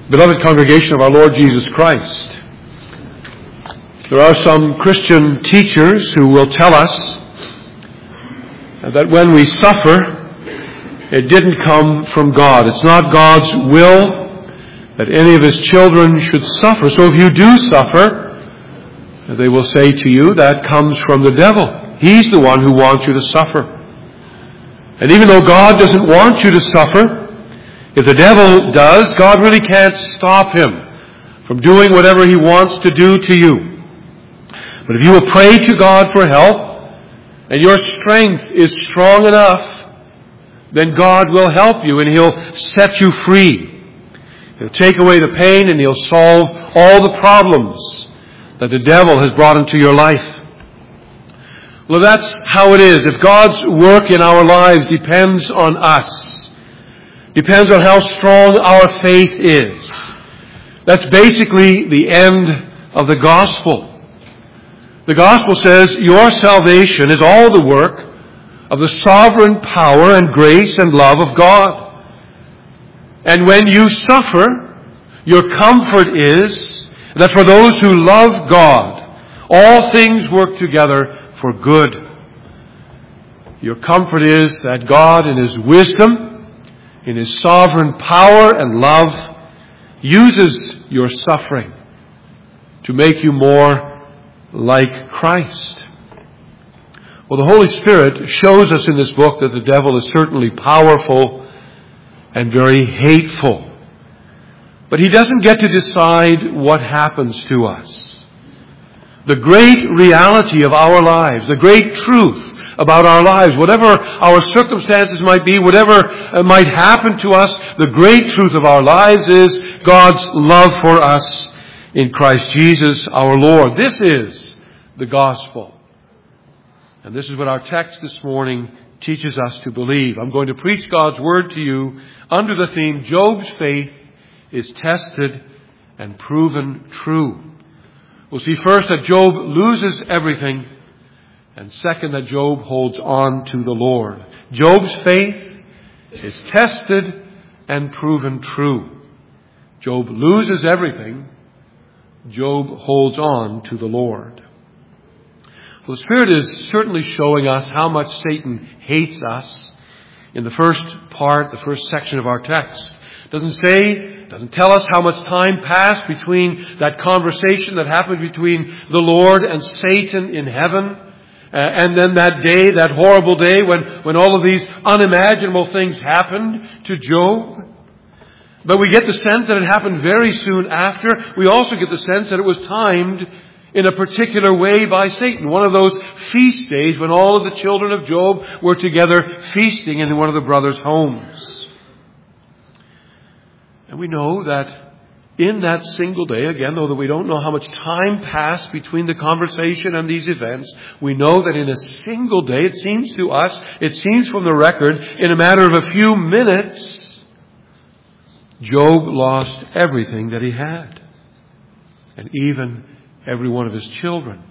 Beloved congregation of our Lord Jesus Christ, there are some Christian teachers who will tell us that when we suffer, it didn't come from God. It's not God's will that any of His children should suffer. So if you do suffer, they will say to you, that comes from the devil. He's the one who wants you to suffer. And even though God doesn't want you to suffer, if the devil does, God really can't stop him from doing whatever he wants to do to you. But if you will pray to God for help, and your strength is strong enough, then God will help you and He'll set you free. He'll take away the pain and He'll solve all the problems that the devil has brought into your life. Well, that's how it is. If God's work in our lives depends on us, depends on how strong our faith is, that's basically the end of the gospel. The gospel says your salvation is all the work of the sovereign power and grace and love of God. And when you suffer, your comfort is that for those who love God, all things work together for good. Your comfort is that God in His wisdom, in His sovereign power and love, uses your suffering to make you more like Christ. Well, the Holy Spirit shows us in this book that the devil is certainly powerful and very hateful. But he doesn't get to decide what happens to us. The great reality of our lives, the great truth about our lives, whatever our circumstances might be, whatever might happen to us, the great truth of our lives is God's love for us in Christ Jesus our Lord. This is the gospel. And this is what our text this morning teaches us to believe. I'm going to preach God's word to you under the theme, Job's faith is tested and proven true. We'll see first that Job loses everything, and second that Job holds on to the Lord. Job's faith is tested and proven true. Job loses everything. Job holds on to the Lord. Well, the Spirit is certainly showing us how much Satan hates us in the first part, the first section of our text. It doesn't tell us how much time passed between that conversation that happened between the Lord and Satan in heaven, and then that day, that horrible day when all of these unimaginable things happened to Job. But we get the sense that it happened very soon after. We also get the sense that it was timed in a particular way by Satan. One of those feast days when all of the children of Job were together feasting in one of the brothers' homes. And we know that in that single day, again, though we don't know how much time passed between the conversation and these events, we know that in a single day, it seems to us, it seems from the record, in a matter of a few minutes, Job lost everything that he had. And even every one of his children.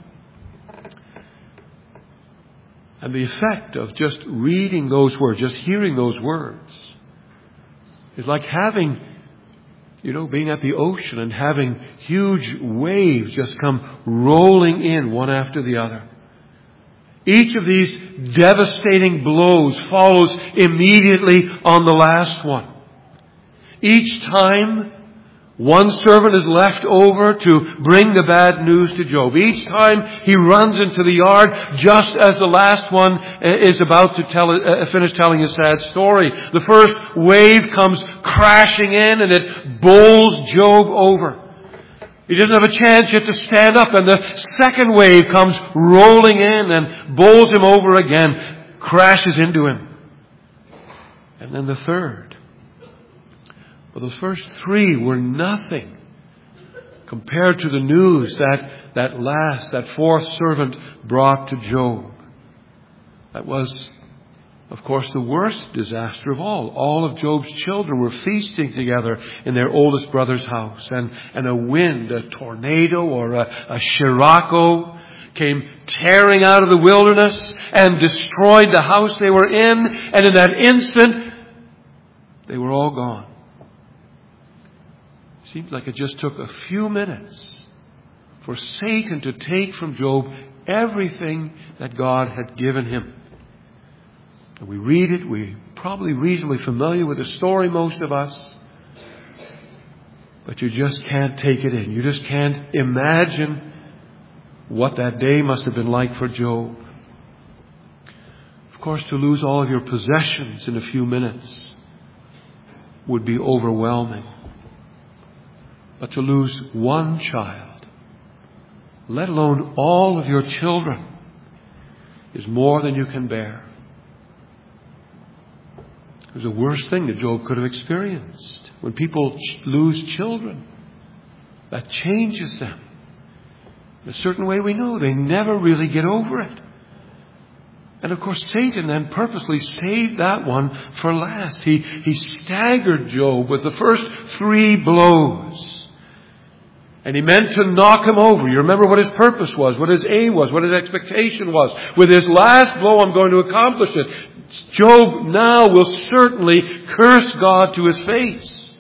And the effect of just reading those words, just hearing those words, is like having, being at the ocean and having huge waves just come rolling in one after the other. Each of these devastating blows follows immediately on the last one. Each time, one servant is left over to bring the bad news to Job. Each time he runs into the yard just as the last one is about to finish telling his sad story. The first wave comes crashing in and it bowls Job over. He doesn't have a chance yet to stand up, and the second wave comes rolling in and bowls him over again, crashes into him. And then the third. But those first three were nothing compared to the news that fourth servant brought to Job. That was, of course, the worst disaster of all. All of Job's children were feasting together in their oldest brother's house. And a wind, a tornado or a Scirocco came tearing out of the wilderness and destroyed the house they were in. And in that instant, they were all gone. Seems like it just took a few minutes for Satan to take from Job everything that God had given him. And we read it, we're probably reasonably familiar with the story, most of us. But you just can't take it in. You just can't imagine what that day must have been like for Job. Of course, to lose all of your possessions in a few minutes would be overwhelming. But to lose one child, let alone all of your children, is more than you can bear. It was the worst thing that Job could have experienced. When people lose children, that changes them. In a certain way, we know they never really get over it. And of course, Satan then purposely saved that one for last. He staggered Job with the first 3 blows. And he meant to knock him over. You remember what his purpose was, what his aim was, what his expectation was. With his last blow, I'm going to accomplish it. Job now will certainly curse God to his face.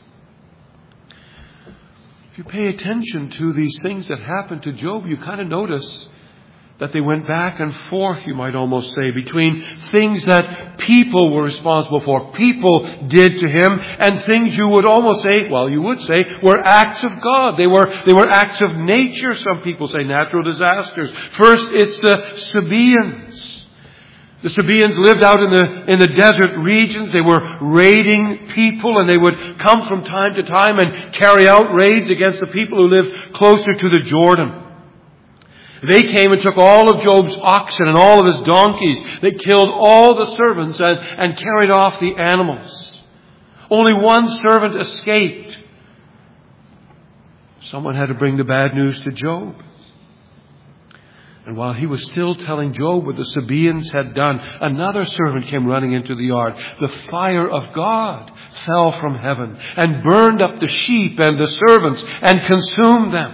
If you pay attention to these things that happened to Job, you kind of notice that they went back and forth, you might almost say, between things that people were responsible for, people did to him, and things you would almost say, well, you would say, were acts of God. They were acts of nature, some people say, natural disasters. First, it's the Sabaeans. The Sabaeans lived out in the desert regions. They were raiding people, and they would come from time to time and carry out raids against the people who lived closer to the Jordan. They came and took all of Job's oxen and all of his donkeys. They killed all the servants and carried off the animals. Only one servant escaped. Someone had to bring the bad news to Job. And while he was still telling Job what the Sabaeans had done, another servant came running into the yard. The fire of God fell from heaven and burned up the sheep and the servants and consumed them.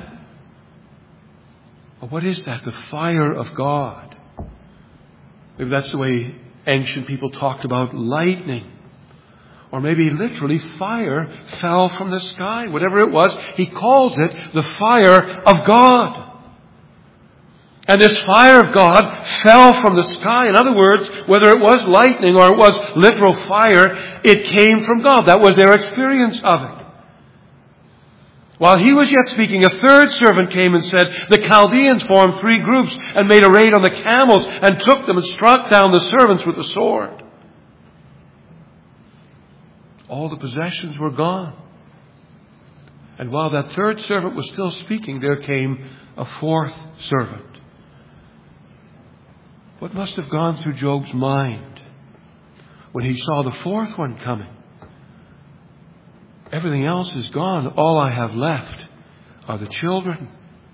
What is that? The fire of God. Maybe that's the way ancient people talked about lightning. Or maybe literally fire fell from the sky. Whatever it was, he calls it the fire of God. And this fire of God fell from the sky. In other words, whether it was lightning or it was literal fire, it came from God. That was their experience of it. While he was yet speaking, a third servant came and said, the Chaldeans formed 3 groups and made a raid on the camels and took them and struck down the servants with the sword. All the possessions were gone. And while that third servant was still speaking, there came a 4th servant. What must have gone through Job's mind when he saw the 4th one coming? Everything else is gone. All I have left are the children.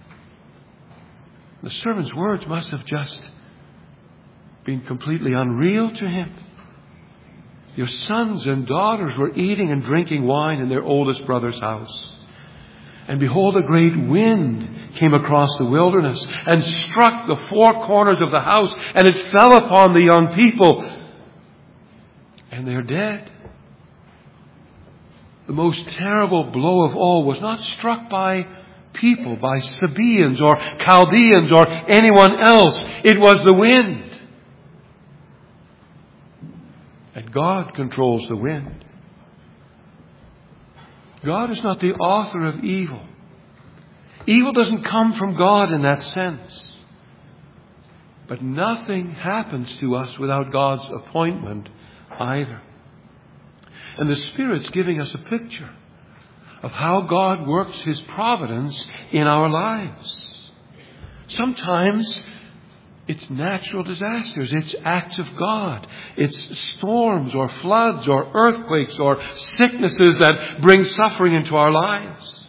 The servant's words must have just been completely unreal to him. Your sons and daughters were eating and drinking wine in their oldest brother's house. And behold, a great wind came across the wilderness and struck the 4 corners of the house, and it fell upon the young people, and they're dead. The most terrible blow of all was not struck by people, by Sabaeans or Chaldeans or anyone else. It was the wind. And God controls the wind. God is not the author of evil. Evil doesn't come from God in that sense. But nothing happens to us without God's appointment either. And the Spirit's giving us a picture of how God works His providence in our lives. Sometimes it's natural disasters. It's acts of God. It's storms or floods or earthquakes or sicknesses that bring suffering into our lives.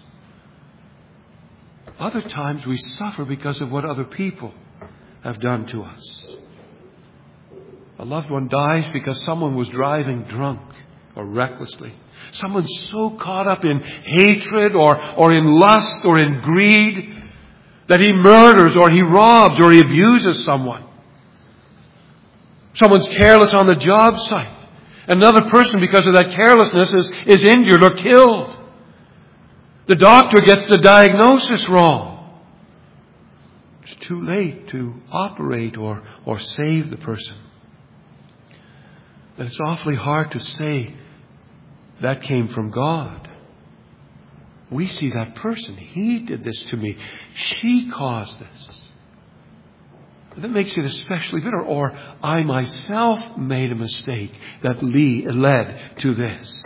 Other times we suffer because of what other people have done to us. A loved one dies because someone was driving drunk or recklessly. Someone's so caught up in hatred or in lust or in greed that he murders or he robs or he abuses someone. Someone's careless on the job site. Another person, because of that carelessness, is injured or killed. The doctor gets the diagnosis wrong. It's too late to operate or save the person. And it's awfully hard to say that came from God. We see that person. He did this to me. She caused this. That makes it especially bitter. Or I myself made a mistake that led to this.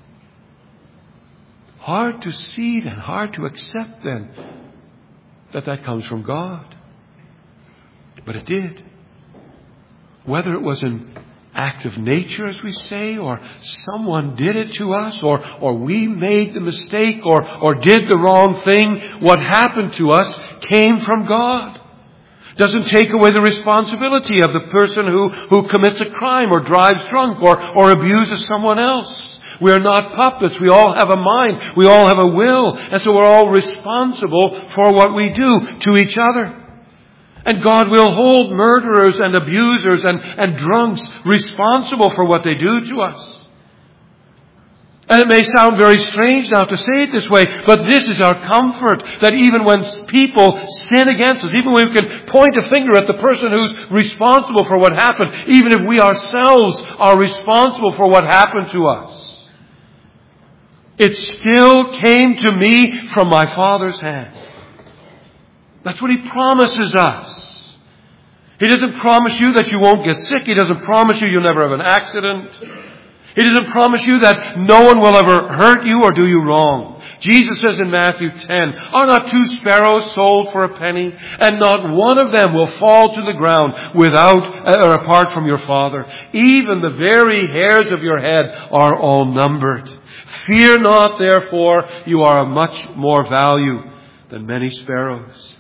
Hard to see then, hard to accept then that comes from God. But it did. Whether it was an act of nature, as we say, or someone did it to us, or we made the mistake, or did the wrong thing, what happened to us came from God. Doesn't take away the responsibility of the person who commits a crime or drives drunk or abuses someone else. We are not puppets. We all have a mind. We all have a will. And so we're all responsible for what we do to each other. And God will hold murderers and abusers and drunks responsible for what they do to us. And it may sound very strange now to say it this way, but this is our comfort, that even when people sin against us, even when we can point a finger at the person who's responsible for what happened, even if we ourselves are responsible for what happened to us, it still came to me from my Father's hand. That's what He promises us. He doesn't promise you that you won't get sick. He doesn't promise you'll never have an accident. He doesn't promise you that no one will ever hurt you or do you wrong. Jesus says in Matthew 10, "Are not 2 sparrows sold for a penny? And not one of them will fall to the ground without or apart from your Father. Even the very hairs of your head are all numbered. Fear not, therefore, you are of much more value than many sparrows."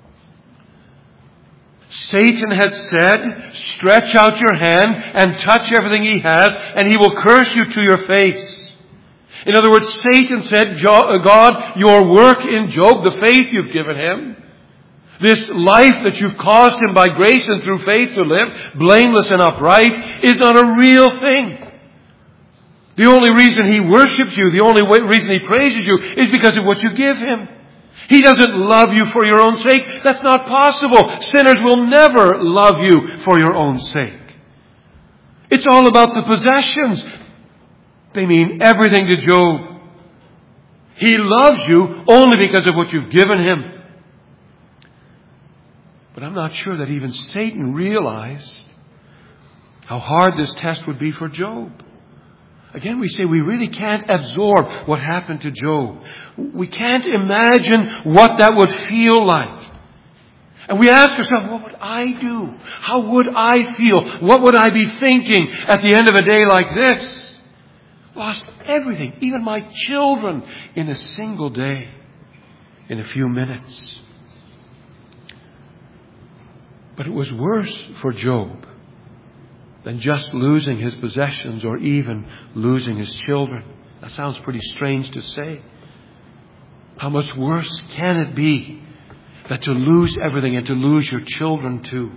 Satan had said, "Stretch out your hand and touch everything he has, and he will curse you to your face." In other words, Satan said, "God, your work in Job, the faith you've given him, this life that you've caused him by grace and through faith to live, blameless and upright, is not a real thing. The only reason he worships you, the only reason he praises you, is because of what you give him. He doesn't love you for your own sake. That's not possible. Sinners will never love you for your own sake. It's all about the possessions." They mean everything to Job. He loves you only because of what you've given him. But I'm not sure that even Satan realized how hard this test would be for Job. Again, we say we really can't absorb what happened to Job. We can't imagine what that would feel like. And we ask ourselves, what would I do? How would I feel? What would I be thinking at the end of a day like this? Lost everything, even my children, in a single day, in a few minutes. But it was worse for Job than just losing his possessions or even losing his children. That sounds pretty strange to say. How much worse can it be that to lose everything and to lose your children too?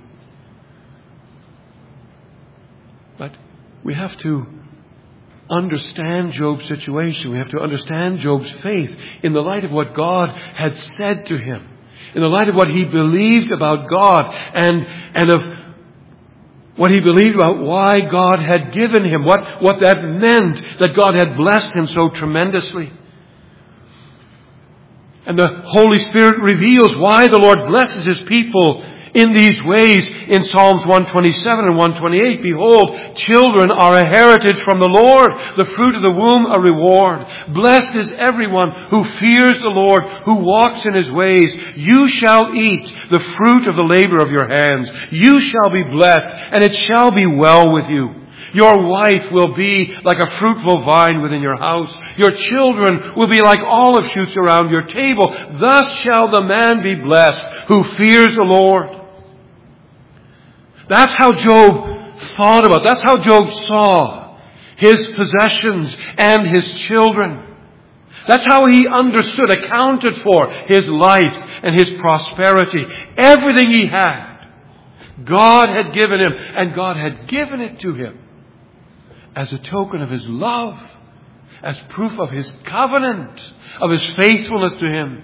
But we have to understand Job's situation. We have to understand Job's faith in the light of what God had said to him, in the light of what he believed about God and of what he believed about why God had given him, what that meant, that God had blessed him so tremendously. And the Holy Spirit reveals why the Lord blesses His people in these ways in Psalms 127 and 128. "Behold, children are a heritage from the Lord, the fruit of the womb a reward. Blessed is everyone who fears the Lord, who walks in His ways. You shall eat the fruit of the labor of your hands. You shall be blessed, and it shall be well with you. Your wife will be like a fruitful vine within your house. Your children will be like olive shoots around your table. Thus shall the man be blessed who fears the Lord." That's how Job thought about. That's how Job saw his possessions and his children. That's how he understood, accounted for his life and his prosperity. Everything he had, God had given him, and God had given it to him as a token of His love, as proof of His covenant, of His faithfulness to him.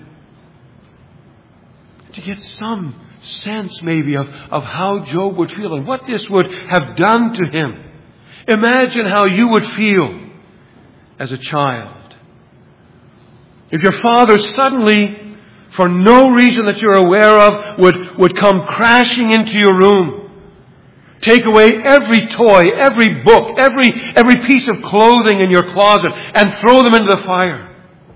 To get some sense maybe of how Job would feel and what this would have done to him. Imagine how you would feel as a child. If your father suddenly, for no reason that you're aware of, would come crashing into your room, take away every toy, every book, every piece of clothing in your closet and throw them into the fire.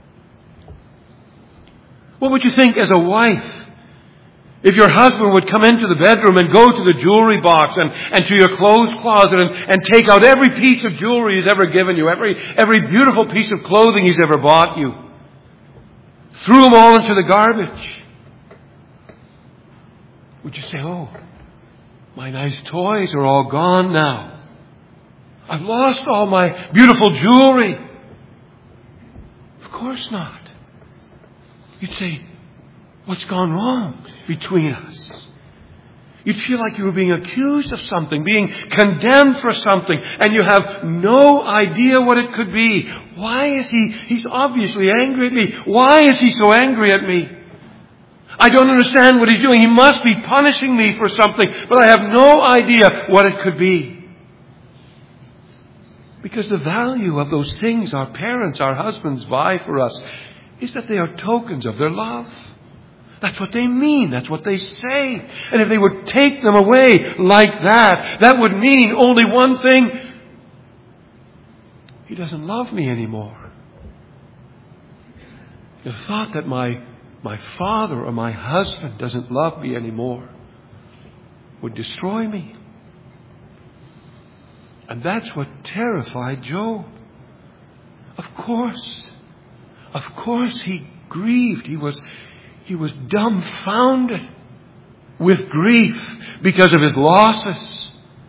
What would you think as a wife? If your husband would come into the bedroom and go to the jewelry box and to your clothes closet and take out every piece of jewelry he's ever given you, every beautiful piece of clothing he's ever bought you, threw them all into the garbage, would you say, oh, my nice toys are all gone now. I've lost all my beautiful jewelry. Of course not. You'd say, what's gone wrong between us? You'd feel like you were being accused of something, being condemned for something, and you have no idea what it could be. Why is he's obviously angry at me. Why is he so angry at me? I don't understand what he's doing. He must be punishing me for something, but I have no idea what it could be. Because the value of those things our parents, our husbands buy for us is that they are tokens of their love. That's what they mean. That's what they say. And if they would take them away like that, that would mean only one thing. He doesn't love me anymore. The thought that my father or my husband doesn't love me anymore would destroy me. And that's what terrified Job. Of course he grieved. He was dumbfounded with grief because of his losses.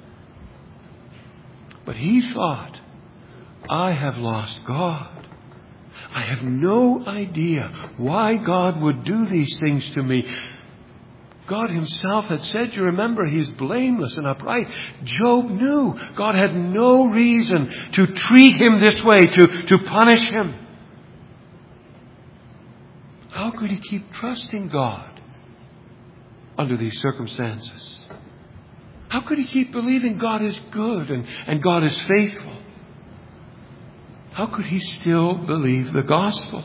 But he thought, I have lost God. I have no idea why God would do these things to me. God himself had said, you remember, he is blameless and upright. Job knew God had no reason to treat him this way, to punish him. How could he keep trusting God under these circumstances? How could he keep believing God is good and God is faithful? How could he still believe the gospel?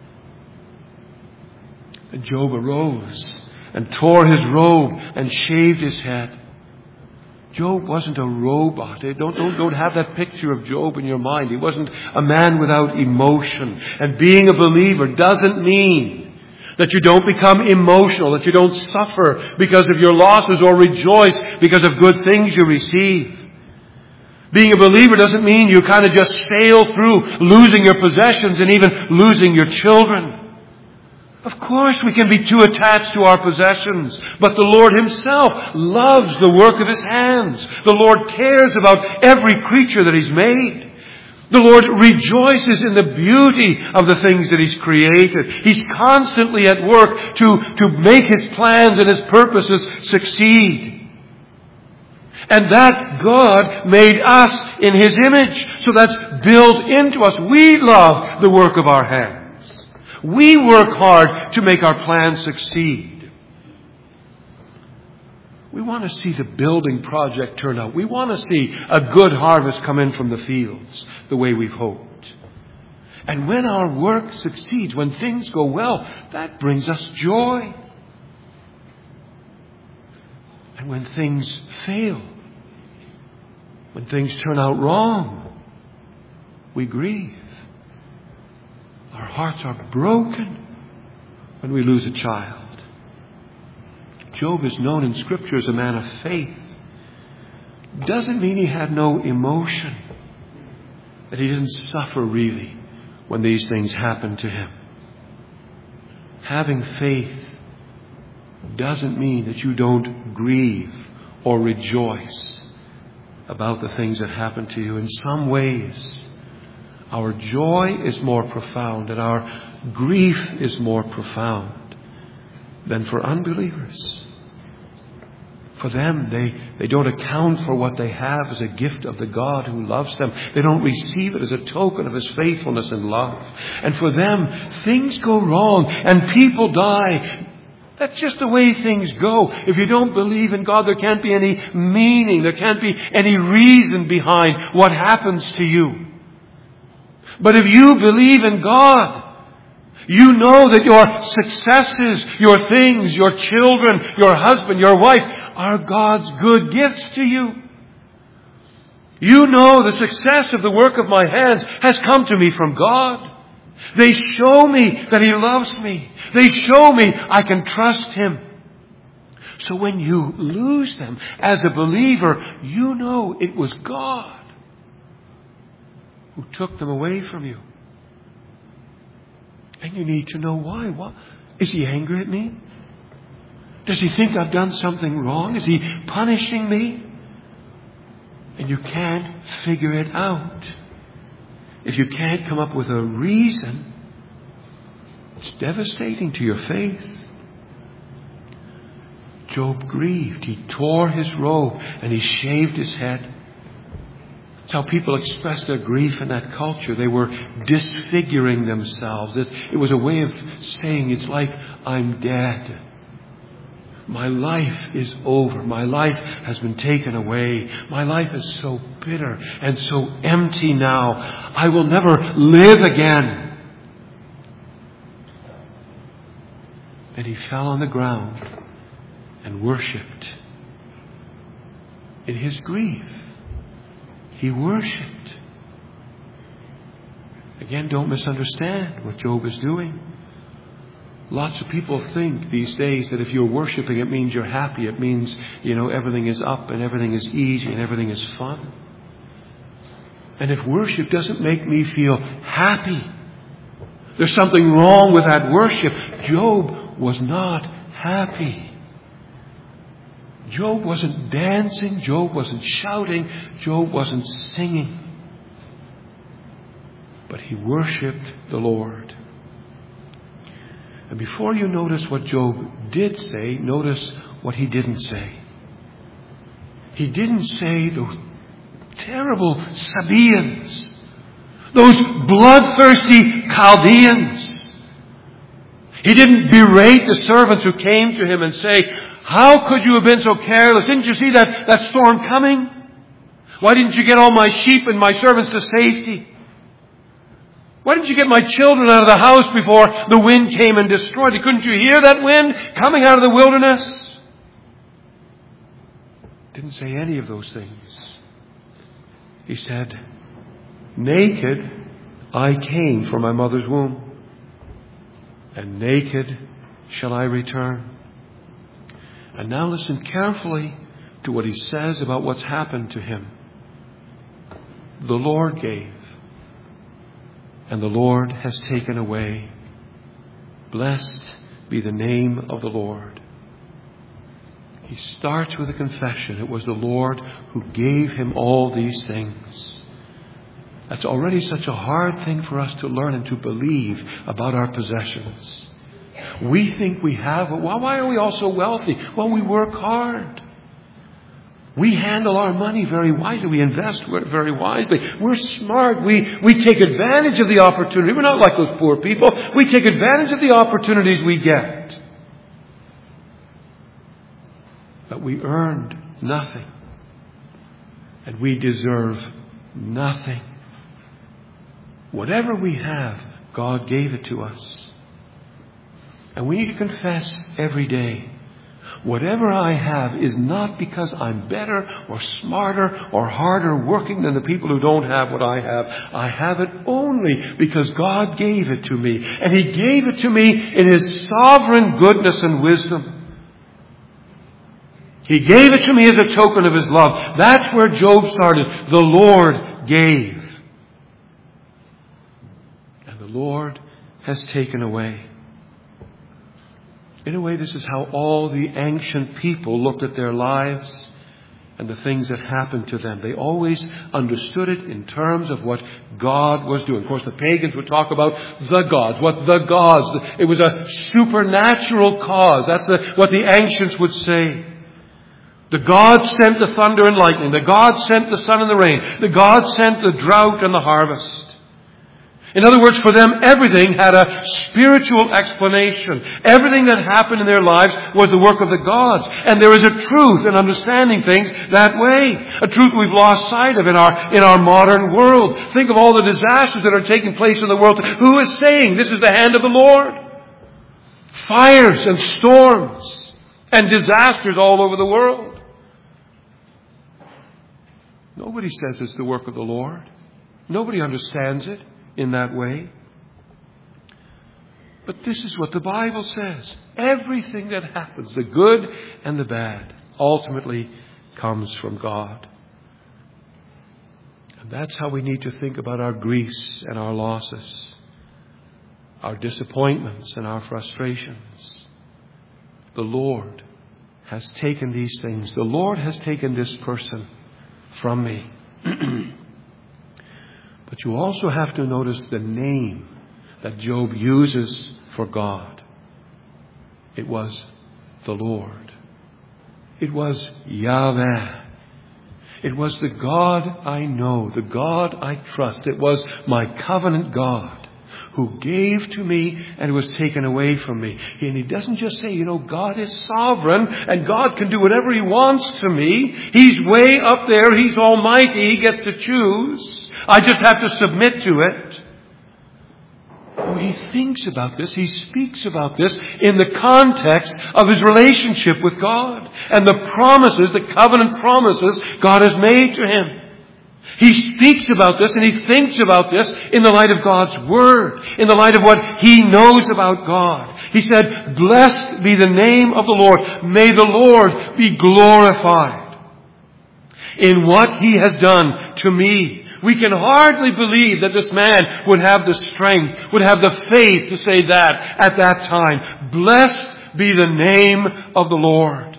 And Job arose and tore his robe and shaved his head. Job wasn't a robot. Don't have that picture of Job in your mind. He wasn't a man without emotion. And being a believer doesn't mean that you don't become emotional, that you don't suffer because of your losses or rejoice because of good things you receive. Being a believer doesn't mean you kind of just sail through losing your possessions and even losing your children. Of course, we can be too attached to our possessions, but the Lord himself loves the work of his hands. The Lord cares about every creature that he's made. The Lord rejoices in the beauty of the things that he's created. He's constantly at work to make his plans and his purposes succeed. And that God made us in his image. So that's built into us. We love the work of our hands. We work hard to make our plans succeed. We want to see the building project turn out. We want to see a good harvest come in from the fields the way we've hoped. And when our work succeeds, when things go well, that brings us joy. And when things fail, when things turn out wrong, we grieve. Our hearts are broken when we lose a child. Job is known in Scripture as a man of faith. Doesn't mean he had no emotion, that he didn't suffer really when these things happened to him. Having faith doesn't mean that you don't grieve or rejoice about the things that happen to you. In some ways, our joy is more profound and our grief is more profound than for unbelievers. For them, they don't account for what they have as a gift of the God who loves them. They don't receive it as a token of His faithfulness and love. And for them, things go wrong and people die. That's just the way things go. If you don't believe in God, there can't be any meaning. There can't be any reason behind what happens to you. But if you believe in God, you know that your successes, your things, your children, your husband, your wife are God's good gifts to you. You know the success of the work of my hands has come to me from God. They show me that He loves me. They show me I can trust Him. So when you lose them as a believer, you know it was God who took them away from you. And you need to know why. What? Is He angry at me? Does He think I've done something wrong? Is He punishing me? And you can't figure it out. If you can't come up with a reason, it's devastating to your faith. Job grieved. He tore his robe and he shaved his head. That's how people expressed their grief in that culture. They were disfiguring themselves. It was a way of saying, it's like I'm dead. My life is over. My life has been taken away. My life is so bitter and so empty now. I will never live again. And he fell on the ground and worshipped. In his grief, he worshipped. Again, don't misunderstand what Job is doing. Lots of people think these days that if you're worshiping, it means you're happy. It means, everything is up and everything is easy and everything is fun. And if worship doesn't make me feel happy, there's something wrong with that worship. Job was not happy. Job wasn't dancing. Job wasn't shouting. Job wasn't singing. But he worshipped the Lord. And before you notice what Job did say, notice what he didn't say. He didn't say those terrible Sabaeans, those bloodthirsty Chaldeans. He didn't berate the servants who came to him and say, how could you have been so careless? Didn't you see that storm coming? Why didn't you get all my sheep and my servants to safety? Why didn't you get my children out of the house before the wind came and destroyed it? Couldn't you hear that wind coming out of the wilderness? Didn't say any of those things. He said, naked I came from my mother's womb, and naked shall I return. And now listen carefully to what he says about what's happened to him. The Lord gave, and the Lord has taken away. Blessed be the name of the Lord. He starts with a confession. It was the Lord who gave him all these things. That's already such a hard thing for us to learn and to believe about our possessions. We think we have, well, why are we all so wealthy? Well, we work hard. We handle our money very wisely. We invest very wisely. We're smart. We take advantage of the opportunity. We're not like those poor people. We take advantage of the opportunities we get. But we earned nothing. And we deserve nothing. Whatever we have, God gave it to us. And we need to confess every day, whatever I have is not because I'm better or smarter or harder working than the people who don't have what I have. I have it only because God gave it to me. And He gave it to me in His sovereign goodness and wisdom. He gave it to me as a token of His love. That's where Job started. The Lord gave. And the Lord has taken away. In a way, this is how all the ancient people looked at their lives and the things that happened to them. They always understood it in terms of what God was doing. Of course, the pagans would talk about the gods. What the gods. It was a supernatural cause. That's what the ancients would say. The God sent the thunder and lightning. The God sent the sun and the rain. The God sent the drought and the harvest. In other words, for them, everything had a spiritual explanation. Everything that happened in their lives was the work of the gods. And there is a truth in understanding things that way. A truth we've lost sight of in our modern world. Think of all the disasters that are taking place in the world. Who is saying this is the hand of the Lord? Fires and storms and disasters all over the world. Nobody says it's the work of the Lord. Nobody understands it in that way. But this is what the Bible says. Everything that happens, the good and the bad, ultimately comes from God. And that's how we need to think about our griefs and our losses, our disappointments and our frustrations. The Lord has taken these things. The Lord has taken this person from me. But you also have to notice the name that Job uses for God. It was the Lord. It was Yahweh. It was the God I know, the God I trust. It was my covenant God who gave to me and was taken away from me. And he doesn't just say, God is sovereign and God can do whatever he wants to me. He's way up there. He's almighty. He gets to choose. I just have to submit to it. Oh, he thinks about this. He speaks about this in the context of his relationship with God and the promises, the covenant promises God has made to him. He speaks about this and he thinks about this in the light of God's Word, in the light of what he knows about God. He said, "Blessed be the name of the Lord. May the Lord be glorified in what he has done to me." We can hardly believe that this man would have the strength, would have the faith to say that at that time. Blessed be the name of the Lord.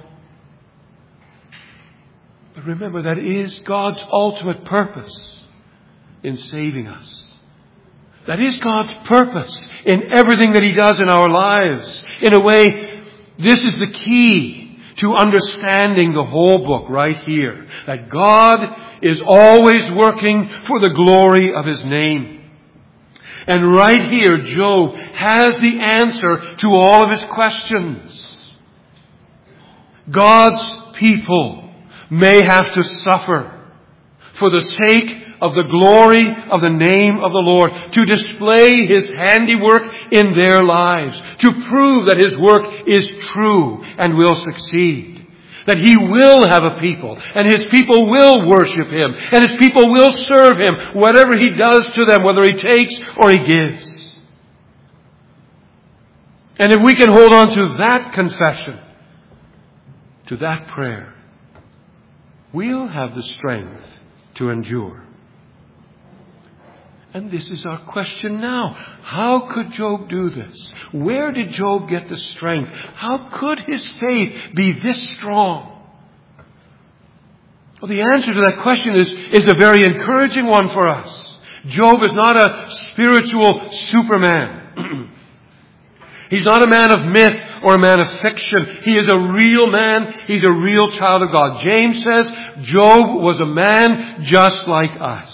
But remember, that is God's ultimate purpose in saving us. That is God's purpose in everything that he does in our lives. In a way, this is the key to understanding the whole book right here. That God is always working for the glory of his name. And right here, Job has the answer to all of his questions. God's people may have to suffer for the sake of the glory of the name of the Lord, to display his handiwork in their lives, to prove that his work is true and will succeed. That he will have a people, and his people will worship him, and his people will serve him, whatever he does to them, whether he takes or he gives. And if we can hold on to that confession, to that prayer, we'll have the strength to endure. And this is our question now. How could Job do this? Where did Job get the strength? How could his faith be this strong? Well, the answer to that question is a very encouraging one for us. Job is not a spiritual Superman. He's not a man of myth or a man of fiction. He is a real man. He's a real child of God. James says Job was a man just like us.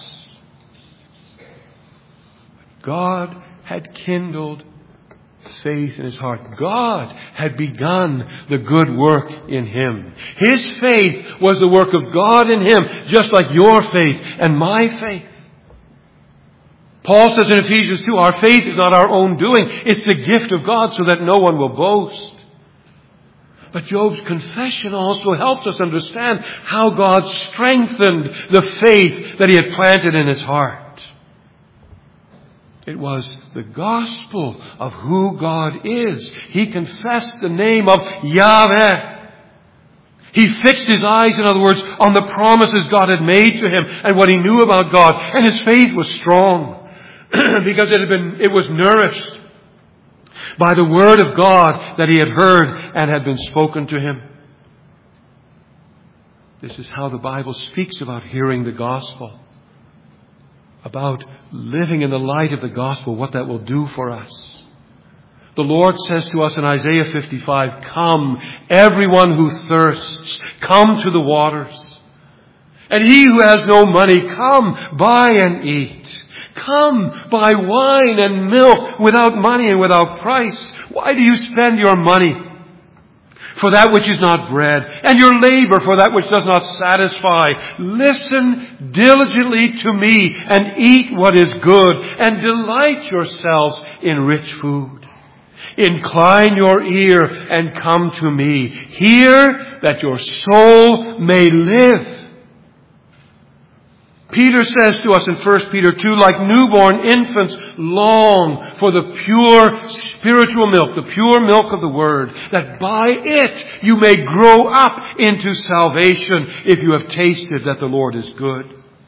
God had kindled faith in his heart. God had begun the good work in him. His faith was the work of God in him, just like your faith and my faith. Paul says in Ephesians 2, our faith is not our own doing. It's the gift of God so that no one will boast. But Job's confession also helps us understand how God strengthened the faith that he had planted in his heart. It was the gospel of who God is. He confessed the name of Yahweh. He fixed his eyes, in other words, on the promises God had made to him and what he knew about God. And his faith was strong because it was nourished by the word of God that he had heard and had been spoken to him. This is how the Bible speaks about hearing the gospel, about living in the light of the gospel, what that will do for us. The Lord says to us in Isaiah 55, "Come, everyone who thirsts, come to the waters. And he who has no money, come, buy and eat. Come, buy wine and milk without money and without price. Why do you spend your money for that which is not bread, and your labor for that which does not satisfy? Listen diligently to me and eat what is good, and delight yourselves in rich food. Incline your ear and come to me. Hear that your soul may live." Peter says to us in 1 Peter 2, "Like newborn infants, long for the pure spiritual milk, the pure milk of the Word, that by it you may grow up into salvation, if you have tasted that the Lord is good."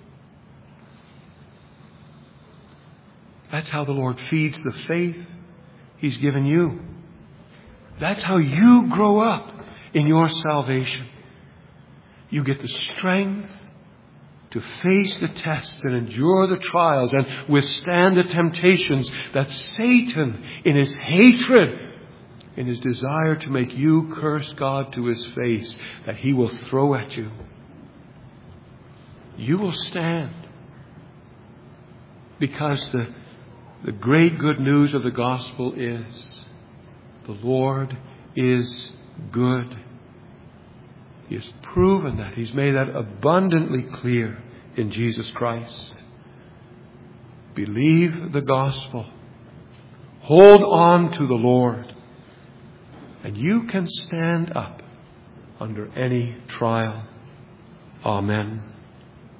That's how the Lord feeds the faith He's given you. That's how you grow up in your salvation. You get the strength to face the tests and endure the trials and withstand the temptations that Satan, in his hatred, in his desire to make you curse God to His face, that he will throw at you. You will stand, because the great good news of the gospel is the Lord is good. He has proven that. He's made that abundantly clear in Jesus Christ. Believe the gospel. Hold on to the Lord. And you can stand up under any trial. Amen.